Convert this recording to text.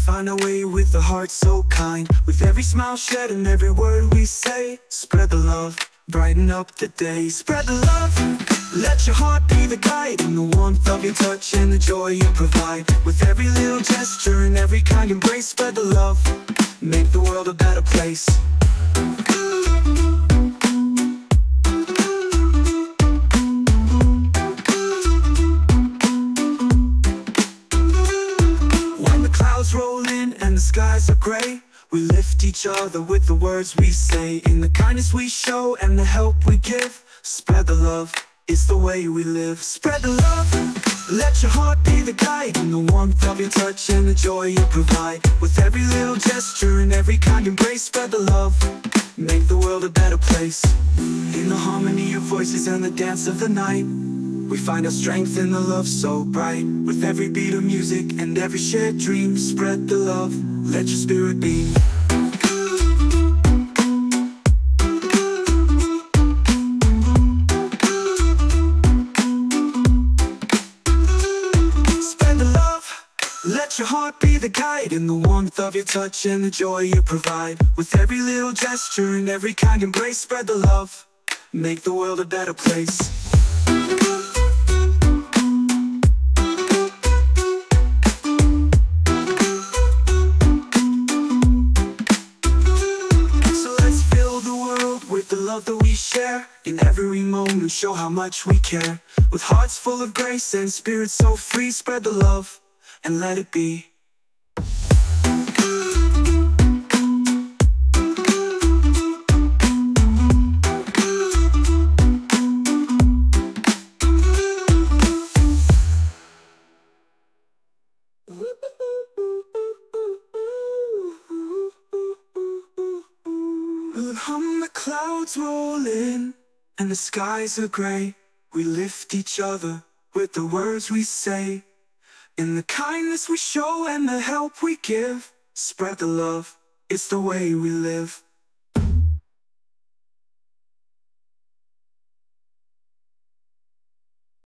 find our way with a heart so kind. With every smile shed and every word we say, spread the love, brighten up the day. Spread the love, let your heart be the guide, in the warmth of your touch and the joy you provide. With every little gesture and every kind embrace, spread the love, make the world a better place. Roll in and the skies are gray, we lift each other with the words we say. In the kindness we show and the help we give, spread the love, it's the way we live. Spread the love, let your heart be the guide, in the warmth of your touch and the joy you provide. With every little gesture and every kind embrace, spread the love, make the world a better place. In the harmony of voices and the dance of the night, we find our strength in the love so bright. With every beat of music and every shared dream, spread the love, let your spirit beam. Spread the love, let your heart be the guide, in the warmth of your touch and the joy you provide. With every little gesture and every kind embrace, spread the love, make the world a better place. The love that we share, in every moment show how much we care. With hearts full of grace and spirits so free, spread the love and let it be. The clouds roll in and the skies are gray, we lift each other with the words we say. In the kindness we show and the help we give, spread the love, it's the way we live.